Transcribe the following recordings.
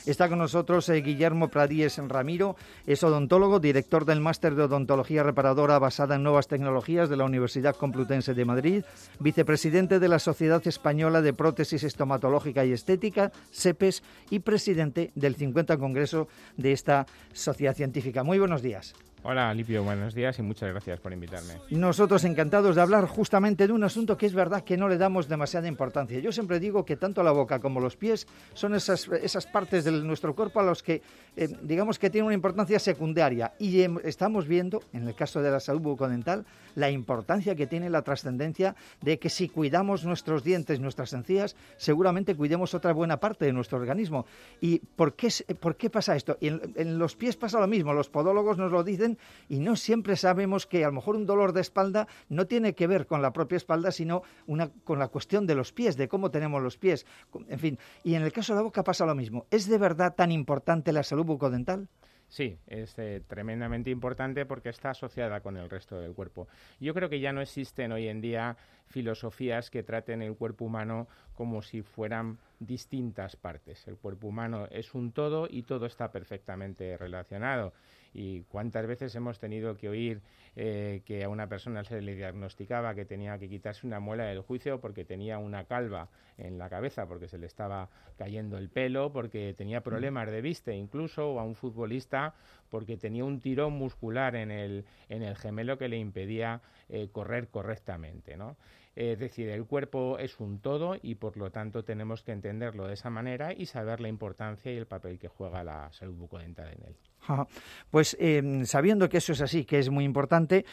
Está con nosotros Guillermo Pradíes Ramiro, es odontólogo, director del Máster de Odontología Reparadora basada en Nuevas Tecnologías de la Universidad Complutense de Madrid, vicepresidente de la Sociedad Española de Prótesis Estomatológica y Estética, SEPES, y presidente del 50 Congreso de esta sociedad científica. Muy buenos días. Hola, Lipio, buenos días y muchas gracias por invitarme. Nosotros encantados de hablar justamente de un asunto que es verdad que no le damos demasiada importancia. Yo siempre digo que tanto la boca como los pies son esas partes de nuestro cuerpo a los que, digamos que tienen una importancia secundaria. Y estamos viendo, en el caso de la salud bucodental, la importancia que tiene la trascendencia de que si cuidamos nuestros dientes, nuestras encías, seguramente cuidemos otra buena parte de nuestro organismo. ¿Y por qué pasa esto? Y en los pies pasa lo mismo, los podólogos nos lo dicen, y no siempre sabemos que a lo mejor un dolor de espalda no tiene que ver con la propia espalda, sino con la cuestión de los pies, de cómo tenemos los pies, en fin. Y en el caso de la boca pasa lo mismo. ¿Es de verdad tan importante la salud bucodental? Sí, es tremendamente importante porque está asociada con el resto del cuerpo. Yo creo que ya no existen hoy en día filosofías que traten el cuerpo humano como si fueran distintas partes. El cuerpo humano es un todo y todo está perfectamente relacionado. Y cuántas veces hemos tenido que oír que a una persona se le diagnosticaba que tenía que quitarse una muela del juicio porque tenía una calva en la cabeza, porque se le estaba cayendo el pelo, porque tenía problemas de vista incluso, o a un futbolista porque tenía un tirón muscular en el gemelo que le impedía correr correctamente, ¿no? Es decir, el cuerpo es un todo y por lo tanto tenemos que entenderlo de esa manera y saber la importancia y el papel que juega la salud bucodental en él. Pues sabiendo que eso es así, que es muy importante,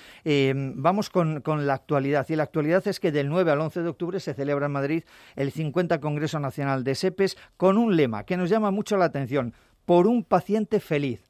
vamos con la actualidad. Y la actualidad es que del 9 al 11 de octubre se celebra en Madrid el 50 Congreso Nacional de SEPES con un lema que nos llama mucho la atención: por un paciente feliz.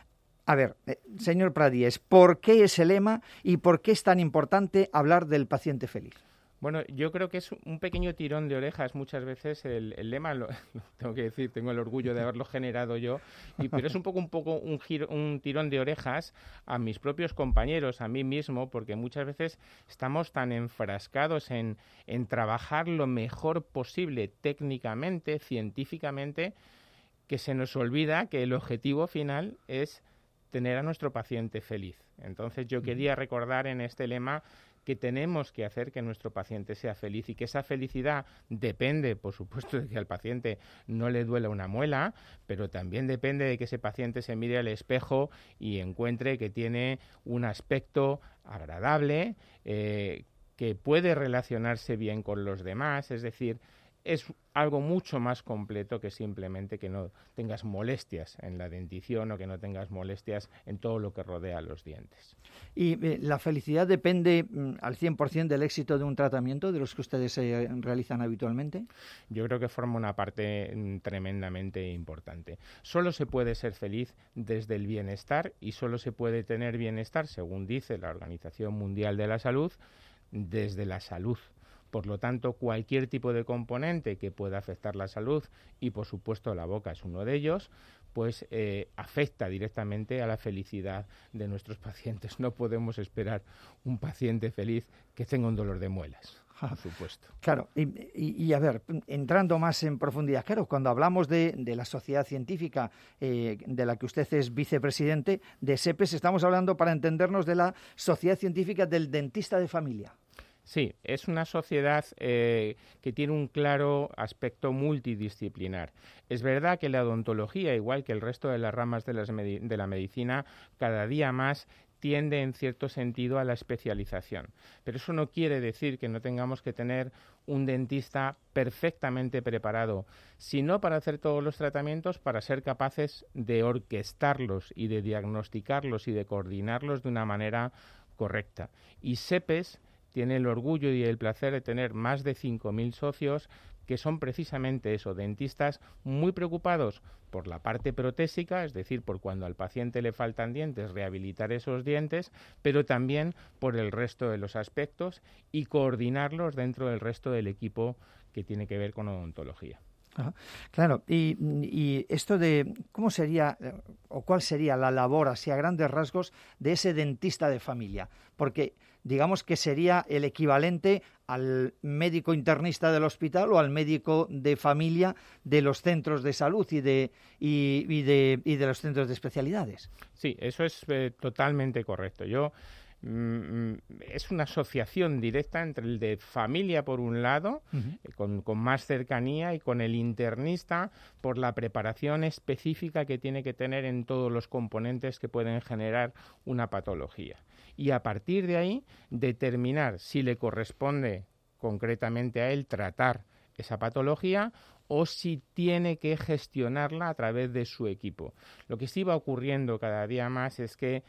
A ver, señor Pradíes, ¿por qué ese lema y por qué es tan importante hablar del paciente feliz? Bueno, yo creo que es un pequeño tirón de orejas muchas veces el lema, lo tengo que decir, tengo el orgullo de haberlo generado yo, pero es un poco un tirón de orejas a mis propios compañeros, a mí mismo, porque muchas veces estamos tan enfrascados en trabajar lo mejor posible técnicamente, científicamente, que se nos olvida que el objetivo final es tener a nuestro paciente feliz. Entonces yo quería recordar en este lema que tenemos que hacer que nuestro paciente sea feliz y que esa felicidad depende, por supuesto, de que al paciente no le duela una muela, pero también depende de que ese paciente se mire al espejo y encuentre que tiene un aspecto agradable, que puede relacionarse bien con los demás, es decir, es algo mucho más completo que simplemente que no tengas molestias en la dentición o que no tengas molestias en todo lo que rodea a los dientes. ¿Y la felicidad depende al 100% del éxito de un tratamiento de los que ustedes realizan habitualmente? Yo creo que forma una parte tremendamente importante. Solo se puede ser feliz desde el bienestar y solo se puede tener bienestar, según dice la Organización Mundial de la Salud, desde la salud. Por lo tanto, cualquier tipo de componente que pueda afectar la salud, y por supuesto la boca es uno de ellos, pues afecta directamente a la felicidad de nuestros pacientes. No podemos esperar un paciente feliz que tenga un dolor de muelas, por supuesto. Claro, y a ver, entrando más en profundidad, claro, cuando hablamos de la sociedad científica de la que usted es vicepresidente de SEPES, estamos hablando, para entendernos, de la Sociedad Científica del Dentista de Familia. Sí, es una sociedad que tiene un claro aspecto multidisciplinar. Es verdad que la odontología, igual que el resto de las ramas de la medicina, cada día más tiende en cierto sentido a la especialización. Pero eso no quiere decir que no tengamos que tener un dentista perfectamente preparado, sino para hacer todos los tratamientos, para ser capaces de orquestarlos y de diagnosticarlos y de coordinarlos de una manera correcta. Y SEPES tiene el orgullo y el placer de tener más de 5.000 socios que son precisamente eso, dentistas muy preocupados por la parte protésica, es decir, por cuando al paciente le faltan dientes, rehabilitar esos dientes, pero también por el resto de los aspectos y coordinarlos dentro del resto del equipo que tiene que ver con odontología. Ajá. Claro, y esto de cómo sería, o cuál sería la labor, así a grandes rasgos, de ese dentista de familia? Porque digamos que sería el equivalente al médico internista del hospital o al médico de familia de los centros de salud y de los centros de especialidades. Sí, eso es totalmente correcto. Es una asociación directa entre el de familia por un lado, con más cercanía, y con el internista por la preparación específica que tiene que tener en todos los componentes que pueden generar una patología. Y a partir de ahí determinar si le corresponde concretamente a él tratar esa patología o si tiene que gestionarla a través de su equipo. Lo que sí va ocurriendo cada día más es que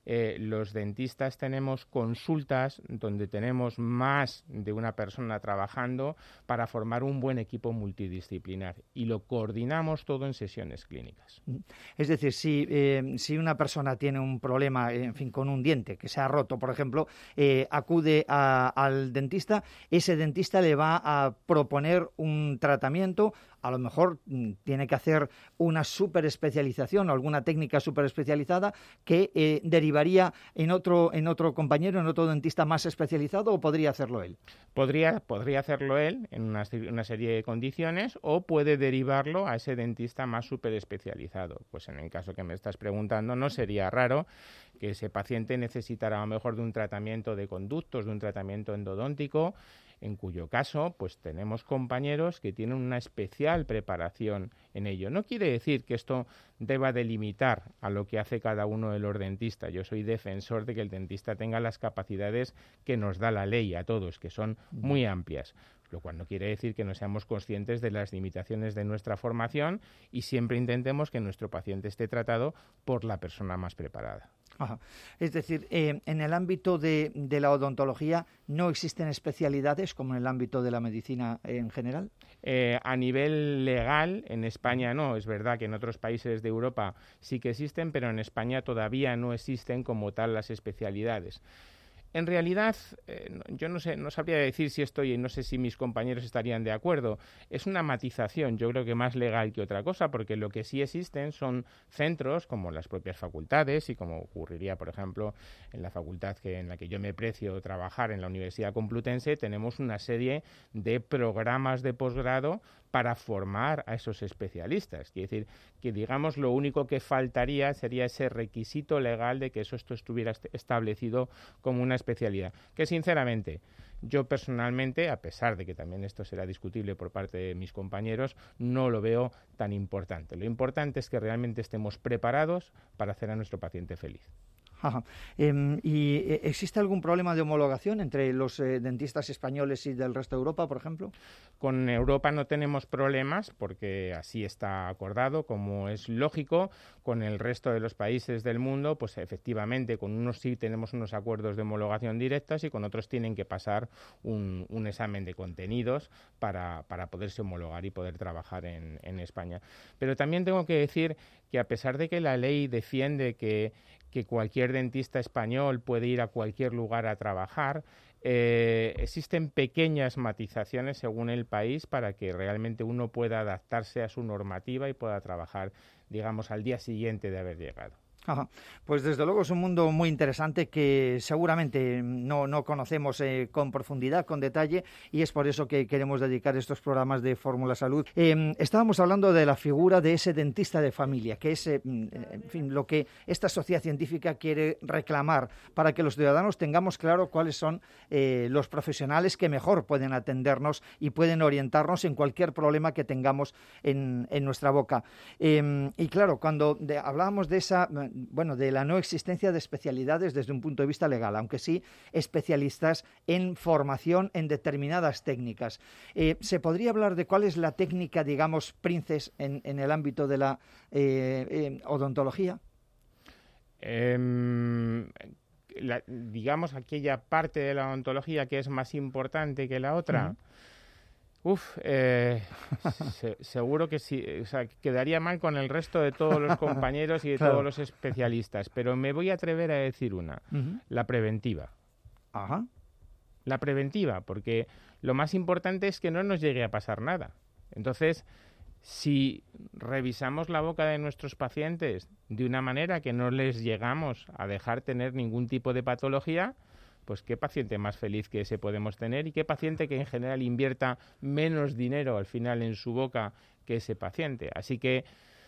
los dentistas tenemos consultas donde tenemos más de una persona trabajando para formar un buen equipo multidisciplinar, y lo coordinamos todo en sesiones clínicas. Es decir, si una persona tiene un problema, en fin, con un diente que se ha roto, por ejemplo, acude al dentista, ese dentista le va a proponer un tratamiento. A lo mejor tiene que hacer una superespecialización o alguna técnica superespecializada que derivaría en otro compañero, en otro dentista más especializado, ¿o podría hacerlo él? Podría hacerlo él en una serie de condiciones, o puede derivarlo a ese dentista más superespecializado. Pues en el caso que me estás preguntando, no sería raro que ese paciente necesitara a lo mejor de un tratamiento de conductos, de un tratamiento endodóntico, en cuyo caso pues tenemos compañeros que tienen una especial preparación en ello. No quiere decir que esto deba delimitar a lo que hace cada uno de los dentistas. Yo soy defensor de que el dentista tenga las capacidades que nos da la ley a todos, que son muy amplias, lo cual no quiere decir que no seamos conscientes de las limitaciones de nuestra formación y siempre intentemos que nuestro paciente esté tratado por la persona más preparada. Ajá. Es decir, en el ámbito de la odontología no existen especialidades como en el ámbito de la medicina en general. A nivel legal, en España no. Es verdad que en otros países de Europa sí que existen, pero en España todavía no existen como tal las especialidades. En realidad, yo no sabría decir si estoy, y no sé si mis compañeros estarían de acuerdo. Es una matización, yo creo que más legal que otra cosa, porque lo que sí existen son centros, como las propias facultades, y como ocurriría, por ejemplo, en la facultad en la que yo me precio trabajar, en la Universidad Complutense, tenemos una serie de programas de posgrado para formar a esos especialistas. Quiere decir que, digamos, lo único que faltaría sería ese requisito legal de que esto estuviera establecido como una especialidad, que sinceramente yo personalmente, a pesar de que también esto será discutible por parte de mis compañeros, no lo veo tan importante. Lo importante es que realmente estemos preparados para hacer a nuestro paciente feliz. Ajá. ¿Y existe algún problema de homologación entre los dentistas españoles y del resto de Europa, por ejemplo? Con Europa no tenemos problemas porque así está acordado, como es lógico. Con el resto de los países del mundo, pues efectivamente, con unos sí tenemos unos acuerdos de homologación directas y con otros tienen que pasar un examen de contenidos para poderse homologar y poder trabajar en España. Pero también tengo que decir que, a pesar de que la ley defiende que cualquier dentista español puede ir a cualquier lugar a trabajar, existen pequeñas matizaciones según el país para que realmente uno pueda adaptarse a su normativa y pueda trabajar, digamos, al día siguiente de haber llegado. Ajá. Pues desde luego es un mundo muy interesante que seguramente no conocemos con profundidad, con detalle, y es por eso que queremos dedicar estos programas de Fórmula Salud. Estábamos hablando de la figura de ese dentista de familia, que es en fin, lo que esta sociedad científica quiere reclamar para que los ciudadanos tengamos claro cuáles son los profesionales que mejor pueden atendernos y pueden orientarnos en cualquier problema que tengamos en nuestra boca. Y claro, cuando hablábamos de de la no existencia de especialidades desde un punto de vista legal, aunque sí especialistas en formación en determinadas técnicas. ¿Se podría hablar de cuál es la técnica, digamos, princes en el ámbito de la odontología? Digamos, aquella parte de la odontología que es más importante que la otra. Seguro que sí, o sea, quedaría mal con el resto de todos los compañeros y de todos los especialistas, pero me voy a atrever a decir una, la preventiva. Ajá. La preventiva, porque lo más importante es que no nos llegue a pasar nada. Entonces, Si revisamos la boca de nuestros pacientes de una manera que no les llegamos a dejar tener ningún tipo de patología, pues qué paciente más feliz que ese podemos tener y qué paciente que en general invierta menos dinero al final en su boca que ese paciente. Así que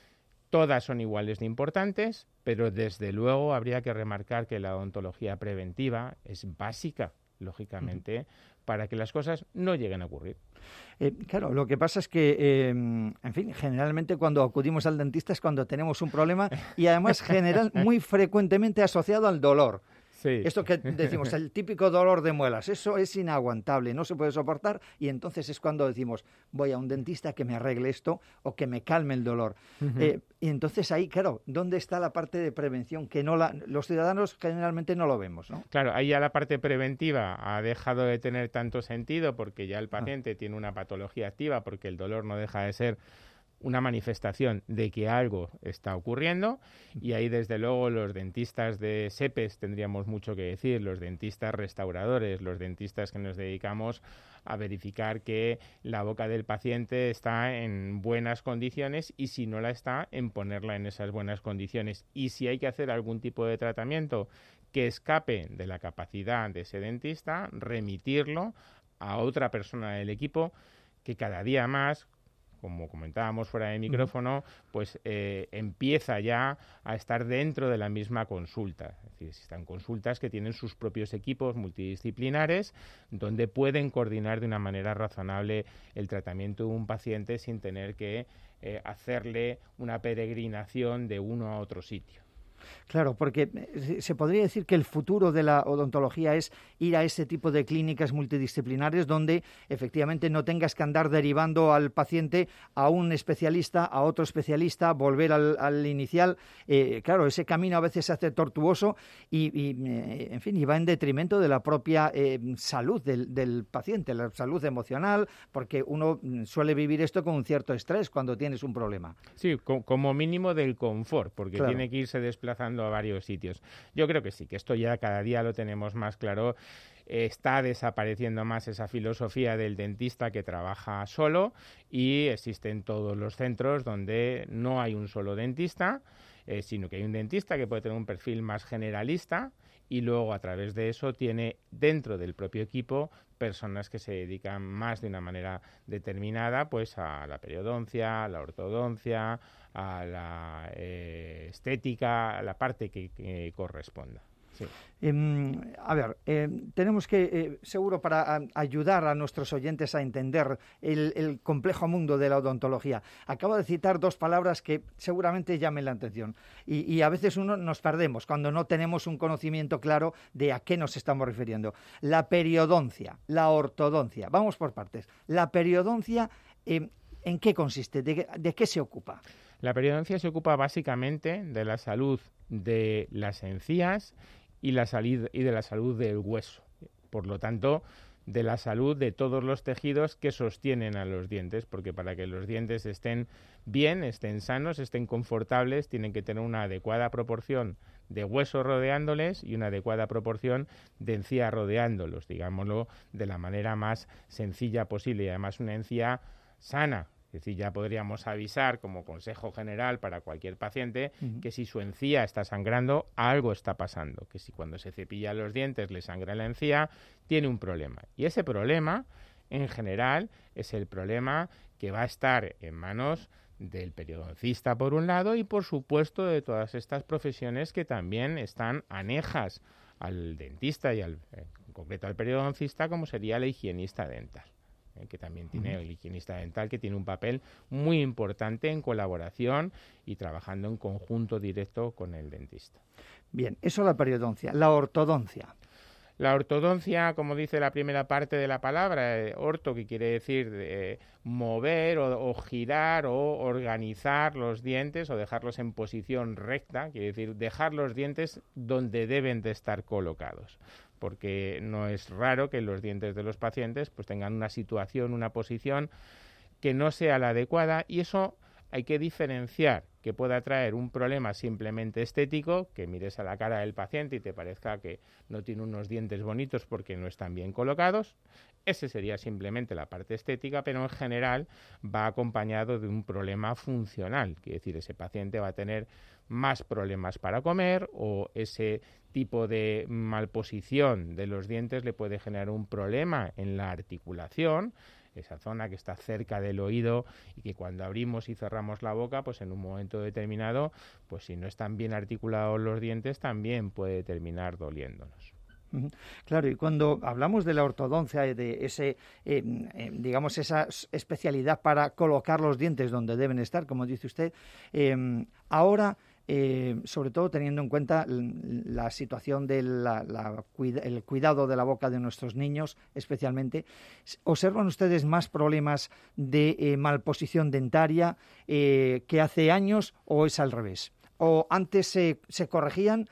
todas son iguales de importantes, pero desde luego habría que remarcar que la odontología preventiva es básica, lógicamente, para que las cosas no lleguen a ocurrir. Claro, lo que pasa es que, en fin, generalmente cuando acudimos al dentista es cuando tenemos un problema y además muy frecuentemente asociado al dolor. Sí. Esto que decimos, el típico dolor de muelas, eso es inaguantable, no se puede soportar y entonces es cuando decimos, voy a un dentista que me arregle esto o que me calme el dolor. Y entonces ahí, claro, ¿dónde está la parte de prevención? Que los ciudadanos generalmente no lo vemos, ¿no? Claro, ahí ya la parte preventiva ha dejado de tener tanto sentido porque ya el paciente tiene una patología activa, porque el dolor no deja de ser una manifestación de que algo está ocurriendo, y ahí desde luego los dentistas de SEPES tendríamos mucho que decir, los dentistas restauradores, los dentistas que nos dedicamos a verificar que la boca del paciente está en buenas condiciones y si no la está, en ponerla en esas buenas condiciones. Y si hay que hacer algún tipo de tratamiento que escape de la capacidad de ese dentista, remitirlo a otra persona del equipo que cada día más, como comentábamos fuera de micrófono, pues empieza ya a estar dentro de la misma consulta. Es decir, están consultas que tienen sus propios equipos multidisciplinares donde pueden coordinar de una manera razonable el tratamiento de un paciente sin tener que hacerle una peregrinación de uno a otro sitio. Claro, porque se podría decir que el futuro de la odontología es ir a ese tipo de clínicas multidisciplinares donde efectivamente no tengas que andar derivando al paciente a un especialista, a otro especialista, volver al inicial. Claro, ese camino a veces se hace tortuoso en fin, y va en detrimento de la propia salud del paciente, la salud emocional, porque uno suele vivir esto con un cierto estrés cuando tienes un problema. Sí, como mínimo del confort, porque claro, tiene que irse desplazando a varios sitios. Yo creo que sí, que esto ya cada día lo tenemos más claro. Está desapareciendo más esa filosofía del dentista que trabaja solo y existen todos los centros donde no hay un solo dentista, sino que hay un dentista que puede tener un perfil más generalista y luego a través de eso tiene dentro del propio equipo personas que se dedican más de una manera determinada pues a la periodoncia, a la ortodoncia, a la estética, a la parte que corresponda. Sí. A ver, tenemos que, seguro para ayudar a nuestros oyentes a entender el complejo mundo de la odontología, acabo de citar dos palabras que seguramente llamen la atención y a veces nos perdemos cuando no tenemos un conocimiento claro de a qué nos estamos refiriendo. La periodoncia, la ortodoncia. Vamos por partes. La periodoncia, ¿en qué consiste? ¿De qué se ocupa? La periodoncia se ocupa básicamente de la salud de las encías y de la salud del hueso. Por lo tanto, de la salud de todos los tejidos que sostienen a los dientes, porque para que los dientes estén bien, estén sanos, estén confortables, tienen que tener una adecuada proporción de hueso rodeándoles y una adecuada proporción de encía rodeándolos, digámoslo de la manera más sencilla posible, y además una encía sana. Es decir, ya podríamos avisar como consejo general para cualquier paciente que si su encía está sangrando, algo está pasando, que si cuando se cepilla los dientes le sangra la encía, tiene un problema. Y ese problema, en general, es el problema que va a estar en manos del periodoncista por un lado y, por supuesto, de todas estas profesiones que también están anejas al dentista y en concreto al periodoncista, como sería la higienista dental. Que también tiene el higienista dental, que tiene un papel muy importante en colaboración y trabajando en conjunto directo con el dentista. Bien, eso es la periodoncia. La ortodoncia. La ortodoncia, como dice la primera parte de la palabra, orto, que quiere decir mover o girar o organizar los dientes o dejarlos en posición recta, quiere decir dejar los dientes donde deben de estar colocados, porque no es raro que los dientes de los pacientes pues tengan una situación, una posición que no sea la adecuada, y eso hay que diferenciar que pueda traer un problema simplemente estético, que mires a la cara del paciente y te parezca que no tiene unos dientes bonitos porque no están bien colocados. Ese sería simplemente la parte estética, pero en general va acompañado de un problema funcional. Quiere decir, ese paciente va a tener más problemas para comer, o ese tipo de malposición de los dientes le puede generar un problema en la articulación, esa zona que está cerca del oído y que cuando abrimos y cerramos la boca, pues en un momento determinado, pues si no están bien articulados los dientes, también puede terminar doliéndonos. Claro, y cuando hablamos de la ortodoncia, de ese, digamos, esa especialidad para colocar los dientes donde deben estar, como dice usted, ahora, sobre todo teniendo en cuenta la situación del el cuidado de la boca de nuestros niños, especialmente, ¿observan ustedes más problemas de malposición dentaria que hace años, o es al revés? ¿O antes se corregían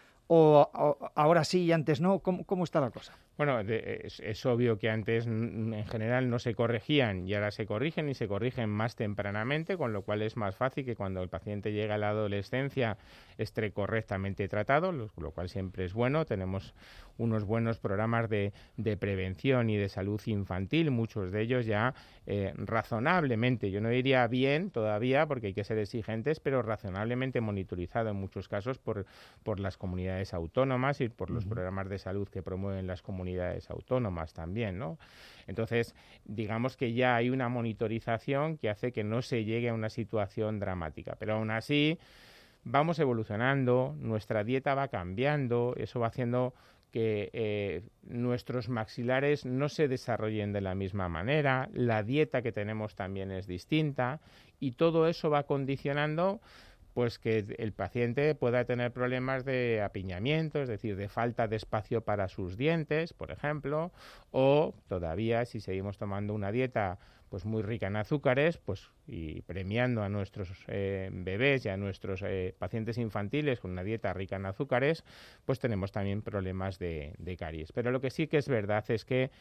o ahora sí y antes no? ¿Cómo está la cosa? Bueno, es obvio que antes en general no se corregían y ahora se corrigen, y se corrigen más tempranamente, con lo cual es más fácil que cuando el paciente llega a la adolescencia esté correctamente tratado, lo cual siempre es bueno. Tenemos unos buenos programas de prevención y de salud infantil, muchos de ellos ya razonablemente, yo no diría bien todavía porque hay que ser exigentes, pero razonablemente monitorizado en muchos casos por las comunidades autónomas y por los programas de salud que promueven las comunidades autónomas también, ¿no? Entonces, digamos que ya hay una monitorización que hace que no se llegue a una situación dramática, pero aún así vamos evolucionando, nuestra dieta va cambiando, eso va haciendo que nuestros maxilares no se desarrollen de la misma manera, la dieta que tenemos también es distinta, y todo eso va condicionando pues que el paciente pueda tener problemas de apiñamiento, es decir, de falta de espacio para sus dientes, por ejemplo, o todavía si seguimos tomando una dieta pues muy rica en azúcares, pues y premiando a nuestros bebés y a nuestros pacientes infantiles con una dieta rica en azúcares, pues tenemos también problemas de caries. Pero lo que sí que es verdad es que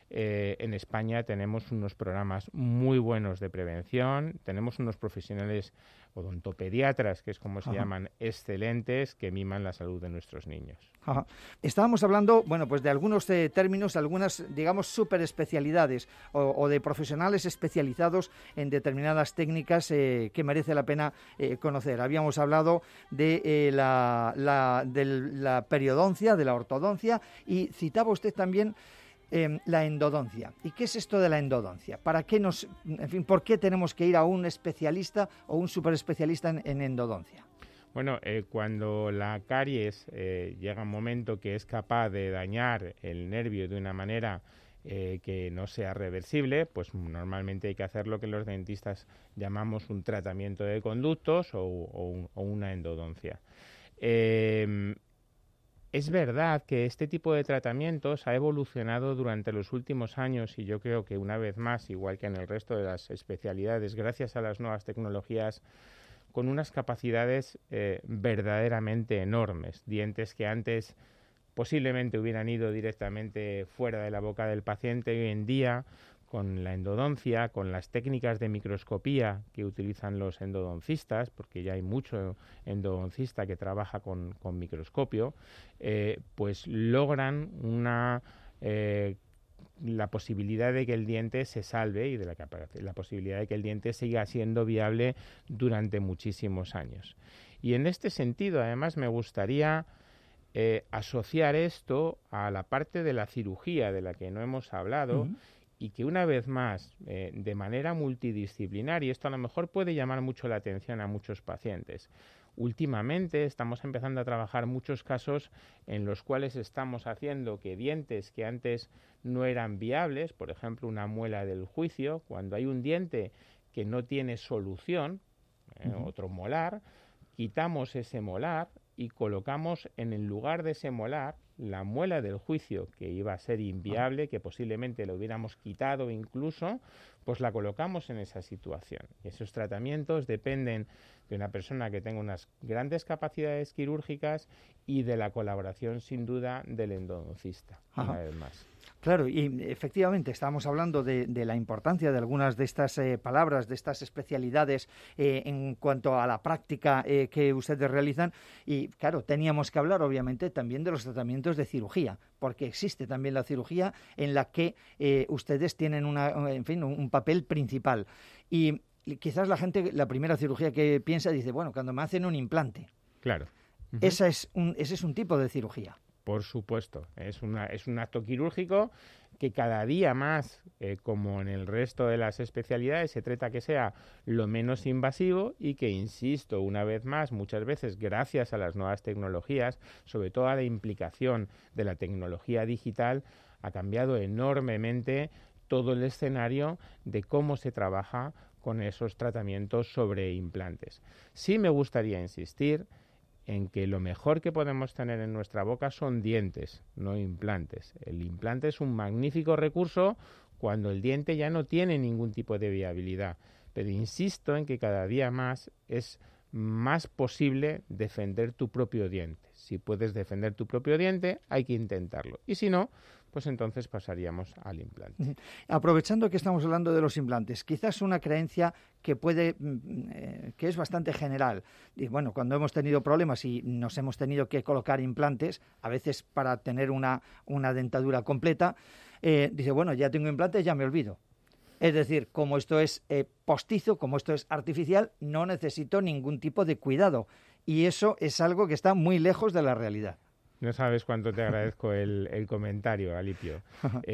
en España tenemos unos programas muy buenos de prevención, tenemos unos profesionales odontopediatras, que es como se llaman, excelentes, que miman la salud de nuestros niños. Ajá. Estábamos hablando, bueno, pues de algunos términos, algunas, digamos, superespecialidades o de profesionales especializados en determinadas técnicas que merece la pena conocer. Habíamos hablado de la periodoncia, de la ortodoncia, y citaba usted también la endodoncia. ¿Y qué es esto de la endodoncia? ¿Para qué por qué tenemos que ir a un especialista o un superespecialista en endodoncia? Bueno, cuando la caries llega un momento que es capaz de dañar el nervio de una manera que no sea reversible, pues normalmente hay que hacer lo que los dentistas llamamos un tratamiento de conductos o una endodoncia. Es verdad que este tipo de tratamientos ha evolucionado durante los últimos años, y yo creo que una vez más, igual que en el resto de las especialidades, gracias a las nuevas tecnologías, con unas capacidades verdaderamente enormes. Dientes que antes posiblemente hubieran ido directamente fuera de la boca del paciente, hoy en día, con la endodoncia, con las técnicas de microscopía que utilizan los endodoncistas, porque ya hay mucho endodoncista que trabaja con microscopio, pues logran la posibilidad de que el diente se salve y de la posibilidad de que el diente siga siendo viable durante muchísimos años. Y en este sentido, además, me gustaría asociar esto a la parte de la cirugía de la que no hemos hablado, y que una vez más, de manera multidisciplinar, y esto a lo mejor puede llamar mucho la atención a muchos pacientes, últimamente estamos empezando a trabajar muchos casos en los cuales estamos haciendo que dientes que antes no eran viables, por ejemplo una muela del juicio, cuando hay un diente que no tiene solución, otro molar, quitamos ese molar y colocamos en el lugar de ese molar la muela del juicio, que iba a ser inviable, que posiblemente lo hubiéramos quitado incluso, pues la colocamos en esa situación. Y esos tratamientos dependen de una persona que tenga unas grandes capacidades quirúrgicas y de la colaboración, sin duda, del endodoncista, una vez más. Claro, y efectivamente estamos hablando de la importancia de algunas de estas palabras, de estas especialidades en cuanto a la práctica que ustedes realizan, y claro, teníamos que hablar obviamente también de los tratamientos de cirugía, porque existe también la cirugía en la que ustedes tienen un papel principal. Y quizás la gente, la primera cirugía que piensa, dice, bueno, cuando me hacen un implante. Claro. Ese es un tipo de cirugía. Por supuesto, es un acto quirúrgico que cada día más, como en el resto de las especialidades, se trata que sea lo menos invasivo y que, insisto, una vez más, muchas veces gracias a las nuevas tecnologías, sobre todo a la implicación de la tecnología digital, ha cambiado enormemente todo el escenario de cómo se trabaja con esos tratamientos sobre implantes. Sí me gustaría insistir en que lo mejor que podemos tener en nuestra boca son dientes, no implantes. El implante es un magnífico recurso cuando el diente ya no tiene ningún tipo de viabilidad. Pero insisto en que cada día más es más posible defender tu propio diente. Si puedes defender tu propio diente, hay que intentarlo. Y si no, pues entonces pasaríamos al implante. Aprovechando que estamos hablando de los implantes, quizás una creencia que que es bastante general. Y bueno, cuando hemos tenido problemas y nos hemos tenido que colocar implantes, a veces para tener una dentadura completa, dice, bueno, ya tengo implantes, ya me olvido. Es decir, como esto es postizo, como esto es artificial, no necesito ningún tipo de cuidado. Y eso es algo que está muy lejos de la realidad. No sabes cuánto te agradezco el comentario, Alipio.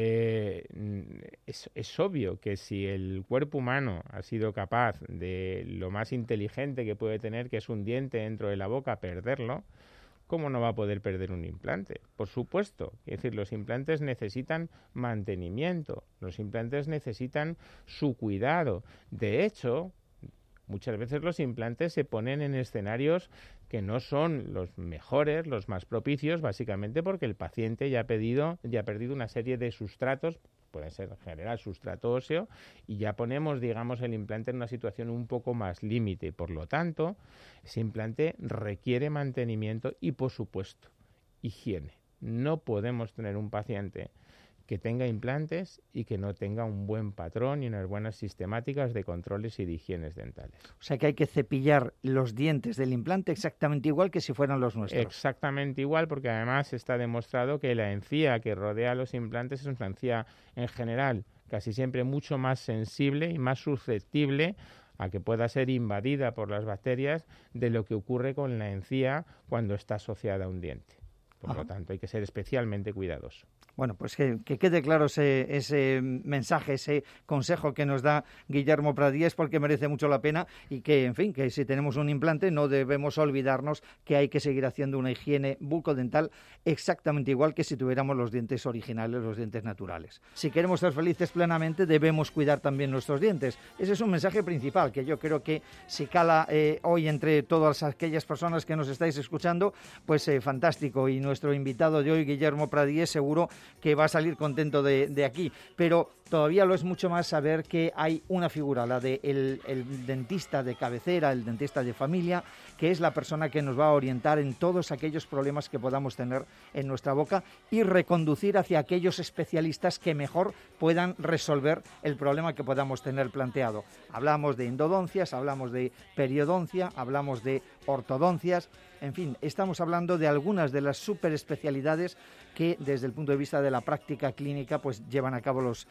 Es obvio que si el cuerpo humano ha sido capaz de lo más inteligente que puede tener, que es un diente dentro de la boca, perderlo, ¿cómo no va a poder perder un implante? Por supuesto. Es decir, los implantes necesitan mantenimiento, los implantes necesitan su cuidado. De hecho, muchas veces los implantes se ponen en escenarios que no son los mejores, los más propicios, básicamente porque el paciente ya ha perdido una serie de sustratos, puede ser en general sustrato óseo, y ya ponemos, digamos, el implante en una situación un poco más límite. Por lo tanto, ese implante requiere mantenimiento y, por supuesto, higiene. No podemos tener un paciente que tenga implantes y que no tenga un buen patrón y unas buenas sistemáticas de controles y de higienes dentales. O sea que hay que cepillar los dientes del implante exactamente igual que si fueran los nuestros. Exactamente igual, porque además está demostrado que la encía que rodea los implantes es una encía en general casi siempre mucho más sensible y más susceptible a que pueda ser invadida por las bacterias de lo que ocurre con la encía cuando está asociada a un diente. Por lo tanto, hay que ser especialmente cuidadoso. Bueno, pues que quede claro ese mensaje, ese consejo que nos da Guillermo Pradíez, porque merece mucho la pena y que, en fin, que si tenemos un implante no debemos olvidarnos que hay que seguir haciendo una higiene bucodental exactamente igual que si tuviéramos los dientes originales, los dientes naturales. Si queremos ser felices plenamente, debemos cuidar también nuestros dientes. Ese es un mensaje principal que yo creo que si cala hoy entre todas aquellas personas que nos estáis escuchando, pues fantástico. Y nuestro invitado de hoy, Guillermo Pradíez, seguro que va a salir contento de aquí, pero todavía lo es mucho más saber que hay una figura, la de el dentista de cabecera, el dentista de familia, que es la persona que nos va a orientar en todos aquellos problemas que podamos tener en nuestra boca y reconducir hacia aquellos especialistas que mejor puedan resolver el problema que podamos tener planteado. Hablamos de endodoncias, hablamos de periodoncia, hablamos de ortodoncias, en fin, estamos hablando de algunas de las superespecialidades que desde el punto de vista de la práctica clínica pues llevan a cabo los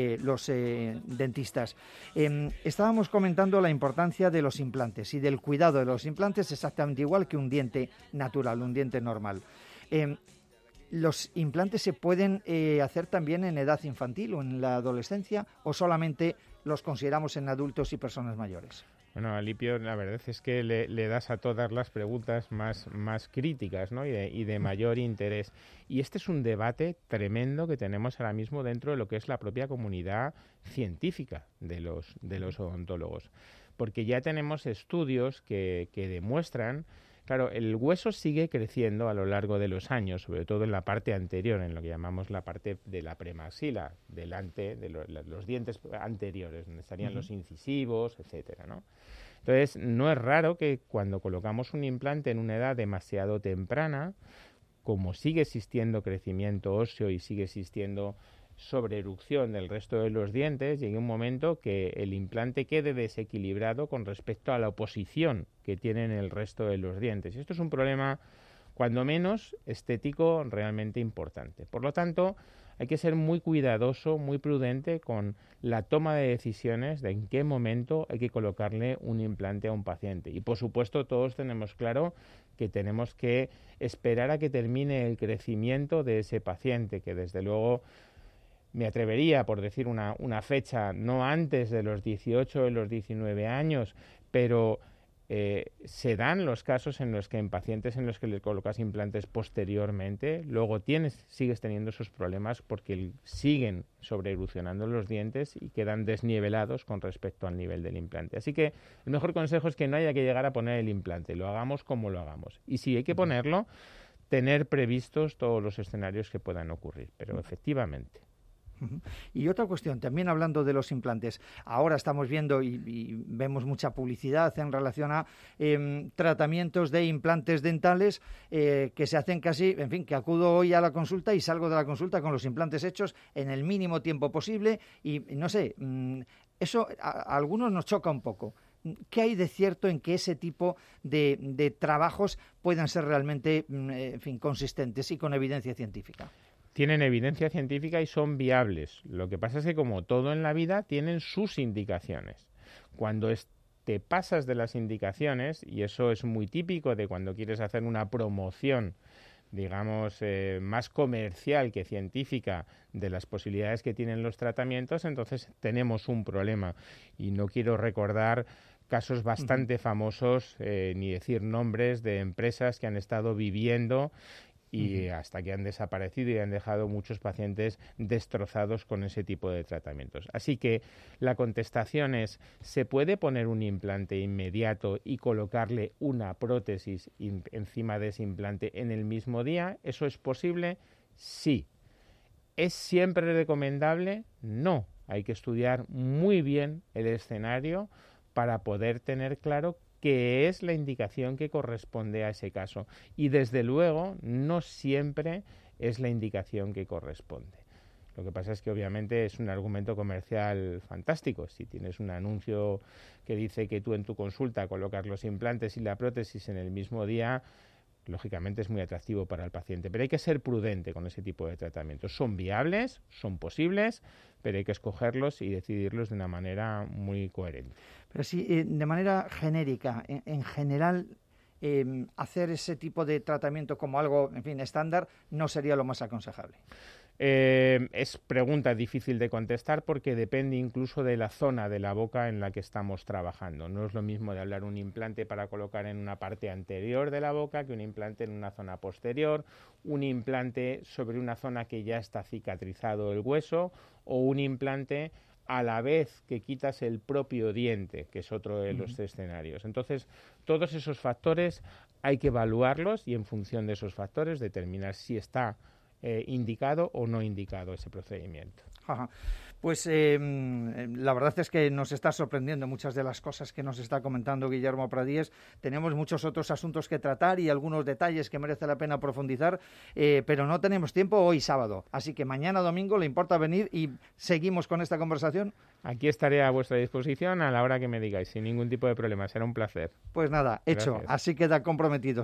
dentistas. Estábamos comentando la importancia de los implantes y del cuidado de los implantes exactamente igual que un diente natural, un diente normal. ¿Los implantes se pueden hacer también en edad infantil o en la adolescencia o solamente los consideramos en adultos y personas mayores? Bueno, Alipio, la verdad es que le das a todas las preguntas más críticas, ¿no? y de mayor interés. Y este es un debate tremendo que tenemos ahora mismo dentro de lo que es la propia comunidad científica de los odontólogos. Porque ya tenemos estudios que demuestran Claro, el hueso sigue creciendo a lo largo de los años, sobre todo en la parte anterior, en lo que llamamos la parte de la premaxila, delante de los dientes anteriores, donde estarían los incisivos, etcétera, ¿no? Entonces, no es raro que cuando colocamos un implante en una edad demasiado temprana, como sigue existiendo crecimiento óseo y sigue existiendo sobreerupción del resto de los dientes, llegue un momento que el implante quede desequilibrado con respecto a la oposición que tienen el resto de los dientes. Y esto es un problema, cuando menos, estético realmente importante. Por lo tanto, hay que ser muy cuidadoso, muy prudente con la toma de decisiones de en qué momento hay que colocarle un implante a un paciente. Y, por supuesto, todos tenemos claro que tenemos que esperar a que termine el crecimiento de ese paciente, que desde luego me atrevería, por decir una fecha, no antes de los 18 o de los 19 años, pero se dan los casos en los que en pacientes en los que le colocas implantes posteriormente, luego sigues teniendo esos problemas porque siguen sobreevolucionando los dientes y quedan desnivelados con respecto al nivel del implante. Así que el mejor consejo es que no haya que llegar a poner el implante, lo hagamos como lo hagamos. Y si hay que ponerlo, tener previstos todos los escenarios que puedan ocurrir, pero efectivamente. Y otra cuestión, también hablando de los implantes, ahora estamos viendo y vemos mucha publicidad en relación a tratamientos de implantes dentales que se hacen casi, en fin, que acudo hoy a la consulta y salgo de la consulta con los implantes hechos en el mínimo tiempo posible y no sé, eso a algunos nos choca un poco. ¿Qué hay de cierto en que ese tipo de trabajos puedan ser realmente, en fin, consistentes y con evidencia científica? Tienen evidencia científica y son viables. Lo que pasa es que, como todo en la vida, tienen sus indicaciones. Cuando te pasas de las indicaciones, y eso es muy típico de cuando quieres hacer una promoción, digamos, más comercial que científica de las posibilidades que tienen los tratamientos, entonces tenemos un problema. Y no quiero recordar casos bastante famosos, ni decir nombres de empresas que han estado viviendo y hasta que han desaparecido y han dejado muchos pacientes destrozados con ese tipo de tratamientos. Así que la contestación es, ¿se puede poner un implante inmediato y colocarle una prótesis encima de ese implante en el mismo día? ¿Eso es posible? Sí. ¿Es siempre recomendable? No. Hay que estudiar muy bien el escenario para poder tener claro qué es la indicación que corresponde a ese caso. Y desde luego no siempre es la indicación que corresponde. Lo que pasa es que obviamente es un argumento comercial fantástico. Si tienes un anuncio que dice que tú en tu consulta colocas los implantes y la prótesis en el mismo día, lógicamente es muy atractivo para el paciente, pero hay que ser prudente con ese tipo de tratamientos. Son viables, son posibles, pero hay que escogerlos y decidirlos de una manera muy coherente. Pero sí, de manera genérica, en general, hacer ese tipo de tratamiento como algo, en fin, estándar, no sería lo más aconsejable. Es pregunta difícil de contestar porque depende incluso de la zona de la boca en la que estamos trabajando. No es lo mismo de hablar un implante para colocar en una parte anterior de la boca que un implante en una zona posterior, un implante sobre una zona que ya está cicatrizado el hueso o un implante a la vez que quitas el propio diente, que es otro de los escenarios. Entonces, todos esos factores hay que evaluarlos y en función de esos factores determinar si está indicado o no indicado ese procedimiento. Ajá. Pues la verdad es que nos está sorprendiendo muchas de las cosas que nos está comentando Guillermo Pradíes. Tenemos muchos otros asuntos que tratar y algunos detalles que merece la pena profundizar, pero no tenemos tiempo hoy sábado. Así que mañana domingo le importa venir y seguimos con esta conversación. Aquí estaré a vuestra disposición a la hora que me digáis, sin ningún tipo de problema. Será un placer. Pues nada, hecho. Gracias. Así queda comprometido.